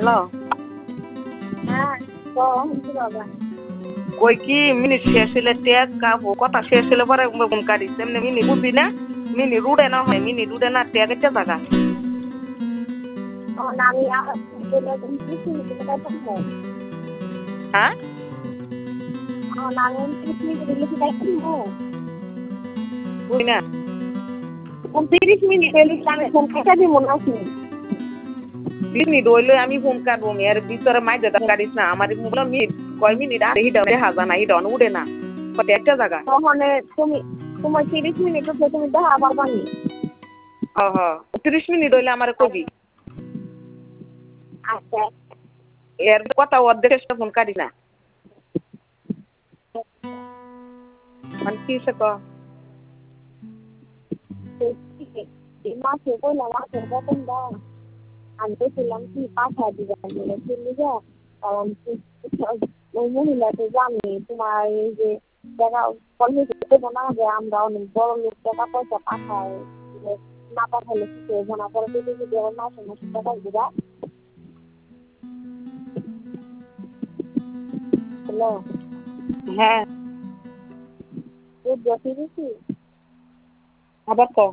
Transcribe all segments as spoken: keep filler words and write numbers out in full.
hello হ্যাঁ তো শুনছি বাবা কই কি মিনিট শেষ হলে টেক কথা শেষ হলে পরে কাটিস এমনি মিনি বুঝবি না মিনি রুডে না হয় মিনি রুডে না টেক একটা জায়গা আমি হ্যাঁ বুঝি না তিরিশ মিনিট আমি ফোন কেটে দিব নাকি মিনিট হইলে আমি ফোন কাটবো এর ভিতরে মাই যেতে কাটিস না আমার মোবাইল মিনিট কয় মিনিট আর হিডা দেখা যায় না হিডা উড়ে না একটা জায়গা তখন তুমি তোমার তিরিশ মিনিট হচ্ছে তুমি দেখা পারবা নি হ হ তিরিশ মিনিট হইলে আমার কবি আচ্ছা এর কথা অর্ধেক ফোন কাটি না মানে কি সে ক মাসে কইলাম মাসের বেতন দাও আমি বলছিলাম কি পাঠা দিবেন বলে চলে যা কারণ ওই মহিলা তো জানি তোমার এই যে টাকা কলেজে দেবো না যে আমরা অনেক বড় লোক টাকা পয়সা পাঠাই না পাঠালে কি করবো না পরে যদি যদি আমার মাসে মাসে টাকা দিবা হ্যালো হ্যাঁ বুঝতে পেরেছি আবার ক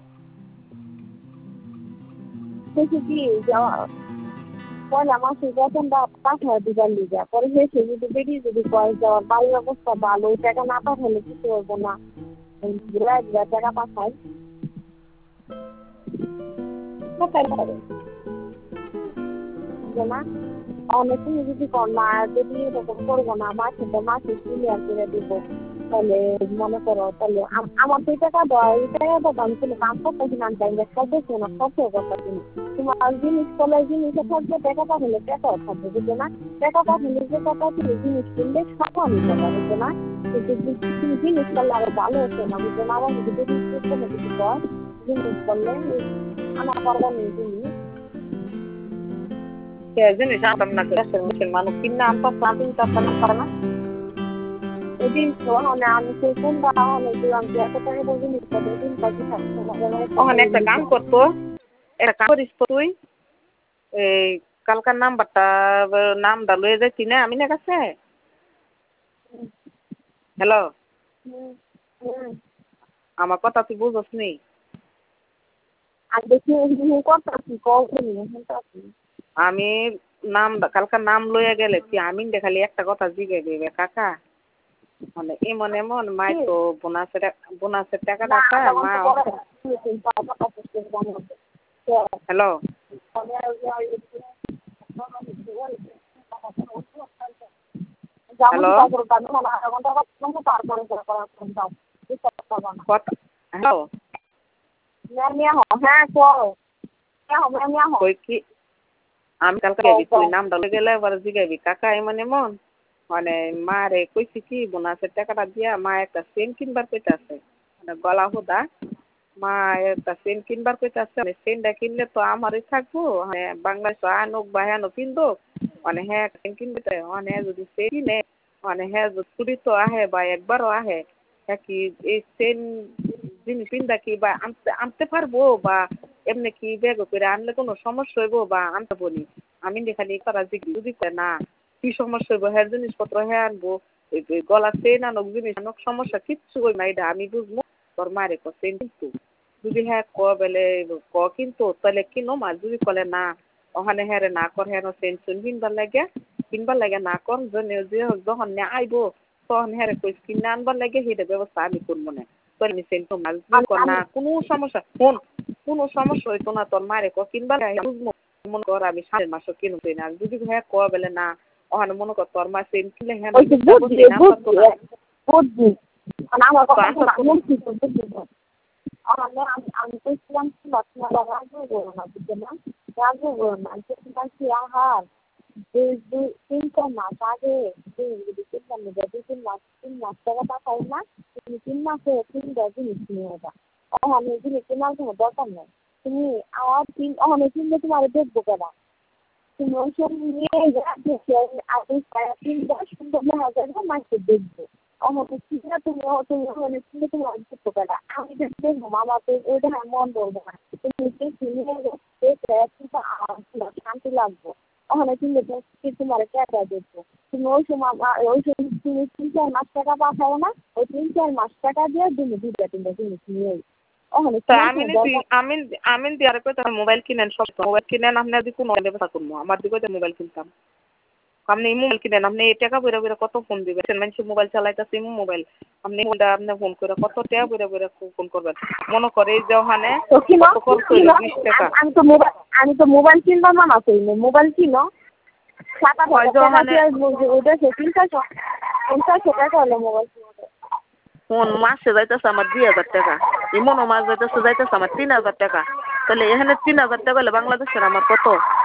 দেখি কি পয়লা মাসের বেতনটা পাঠায় দিবার লিগা পরে হেসে যদি বেরিয়ে যদি কয় যাওয়ার বাড়ির অবস্থা ভালো ওই টাকা না পাঠালে কিছু করবো না টাকা পাঠাই না অনেক তুমি যদি কর না যদি এরকম করবো না মাসে তো মাসে ক্লিয়ার করে দিব তাহলে মনে করো তাহলে আমার তো টাকা দেওয়া এই টাকা দেবো আমি কোনো কাম করতেছি না আমি খাইতেছি না খরচ করতেছি না তোমার জিনিস করলে জিনিসে থাকবে টাকা পাঠালে টাকাও থাকবে বুঝলো না টাকা পাঠালে যে টাকা ছিল জিনিস কিনলে সবও নিতে পারবে বুঝলো না কিন্তু তুমি জিনিস করলে আরো ভালো হচ্ছে না বুঝলো না আমার যদি জিনিস করতে না কিছু কর জিনিস করলে আমার পারবা নেই জিনিস জিনিস আনতাম না মানুষ কিনে আনতাম আনতাম তারপর না পারে না ওদিন তো মানে আমি সেই কোনটা হলে দিলাম যে এত টাকা করে জিনিস করবো দিন কাজে থাকতো ওখানে একটা গান করতো একটা কাম করিস তুই এই কালকার নাম্বারটা নামটা লয়ে যাচ্ছি না আমি না কাছে হ্যালো আমার কথা তুই বুঝস নি আর দেখি করতেছি কল করি আমি নাম কালকার নাম লইয়া গেলে কি আমি দেখালি একটা কথা জিগে দিবে কাকা মানে এমন এমন মাই তো বোনাসের বোনাসের টাকা টাকা মা হ্যালো হ্যালো হ্যালো হ্যাঁ কই কি আমি কালকে যাবি তুই নামটা লয়ে গেলে এবার জিগাবি কাকা এমন এমন মানে মা রে কইছি কি বোনাসের টাকাটা দিয়া মা একটা চেন কিনবার কইতাছে মানে গলা হোদা মা একটা চেন কিনবার কইতাছে মানে চেনটা কিনলে তো আমারই থাকবো মানে বাংলাদেশ আনুক বা হেন কিনবো মানে হ্যাঁ চেন কিনবে মানে যদি চেন কিনে মানে হ্যাঁ যদি তো আহে বা একবারও আহে হ্যাঁ কি এই চেন জিনিস কিনবা কি বা আনতে আনতে পারবো বা এমনি কি ব্যাগ করে আনলে কোনো সমস্যা হইব বা আনতে বলি আমি দেখালি করা জিজ্ঞি যদি না কি সমস্যা হইব হ্যাঁ জিনিসপত্র হ্যাঁ আনবো গলা চেন আনুক জিনিস আনুক সমস্যা কিচ্ছু হই না এটা আমি বুঝবো তোর মারে ক চেন কিন্তু যদি হ্যাঁ ক বেলে ক কিন্তু তাহলে কিনো মা যদি কলে না ওখানে হ্যাঁ রে না কর হ্যাঁ চেন চুন কিনবার লাগে কিনবার লাগে না কর যে যখন নে আইবো তখন হ্যাঁ রে কই কিনে আনবার লাগে সেটা ব্যবস্থা আমি করবো না তোর আমি চেন তো মাল না কোনো সমস্যা কোন কোনো সমস্যা হইতো না তোর মারে ক কিনবার বুঝবো মনে কর আমি সাড়ে মাসও কিনবো না যদি হ্যাঁ ক বেলে না ওখানে মনে কর তোর মা চেন কিনলে হ্যাঁ আমি কইছিলাম আহার দুই দুই তিন চার মাস আগে দুই তিন মাস তিন মাস টাকা পাঠাই না তুমি তিন মাসে তিনটা জিনিস নিয়ে যা আমি জিনিস কেনার কোনো দরকার নেই তুমি আমার তিন অনেক কিনলে তোমার দেখবো কেনা তুমি ওই সব নিয়ে যা দেখে আপনি তিনটা সুন্দর হাজার মাসে দেখবো আমাকে কিনা তুমি তুমি অনেক কিনলে তোমার দেখবো কেনা আমি দেখবো আমাকে ওইটা মন বলবো না তুমি কিনে শান্তি লাগবো ওখানে কিনলে তো কি তোমার টাকা দেবো তুমি ওই সময় ওই সময় তুমি তিন চার মাস টাকা পাঠাও না ওই তিন চার মাস টাকা দিয়ে তুমি দুইটা তিনটা জিনিস নিয়ে ওখানে আমি আমি আমি দিয়ে কই মোবাইল কিনেন সব মোবাইল কিনেন আপনি যদি কোনো ব্যবসা করবো আমার দিকে মোবাইল কিনতাম আপনি মোবাইল কিনেন আপনি এই টাকা বইরা বইরা কত ফোন দিবেন মানুষ মোবাইল চালাইতেছে মোবাইল আপনি আপনি ফোন করে কত টাকা বইরা বইরা ফোন করবেন মনে করে এই যে ওখানে বিশ টাকা আমি তো মোবাইল আমি তো মোবাইল কিনলাম না না কই মোবাইল কিনো সাত আট হাজার টাকা ওটা পঞ্চাশ পঞ্চাশ টাকা হলো মোবাইল ফোন মাসে যাইতেছে আমার দুই হাজার টাকা এমনও মাস যাইতেছে যাইতেছে আমার তিন হাজার টাকা তাহলে এখানে তিন হাজার টাকা হলে বাংলাদেশের আমার কত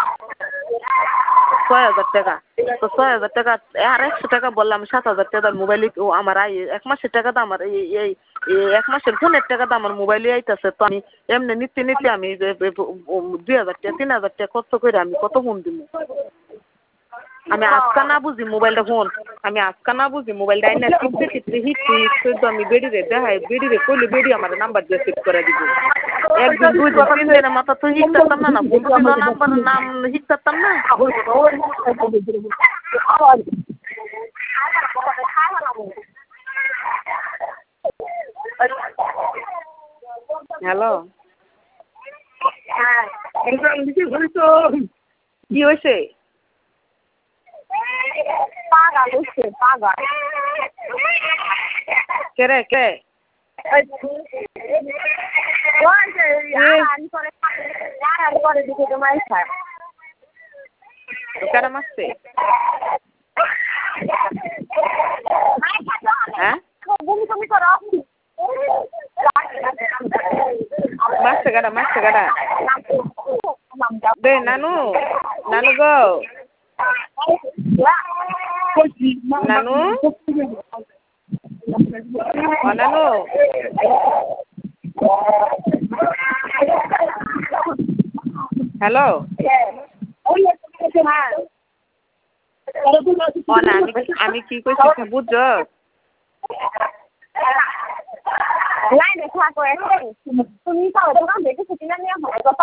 ছয় হাজার টাকা তো ছয় হাজার টাকা আর একশো টাকা বললাম সাত হাজার টাকার মোবাইলে আমার আই এক মাসের টাকা তো আমার এই এই এক মাসের ফোনের টাকা তো আমার মোবাইলে আইতেছে তো আমি এমনি নিতে নিতে আমি দুই হাজার টাকা তিন হাজার টাকা খরচ করে আমি কত ফোন দিব আমি আজকা না বুঝি মোবাইলটা ফোন আমি আজকা না বুঝি মোবাইলটা আইনা টিপতে টিপতে হিটতে হিটতে তো আমি বেডিরে দেখাই বেডিরে কইলে বেডি আমার নাম্বার দিয়ে সেভ করে দিব একদিন দুই দিন তিন দিনের মাথা তো হিট করতাম না না ফোন দিল নাম্বার নাম হিট করতাম না হ্যালো কি হয়েছে পাগল হচ্ছে পাগল কে রে কে কারা মারছে হ্যাঁ মারছে কারা মারছে কারা দে নানু নানু গো নানু ও নানু হ্যালো আমি কি কইছি বুঝছ লাইনে থাকো তুমি তো দেখে ছুটি না নিয়ে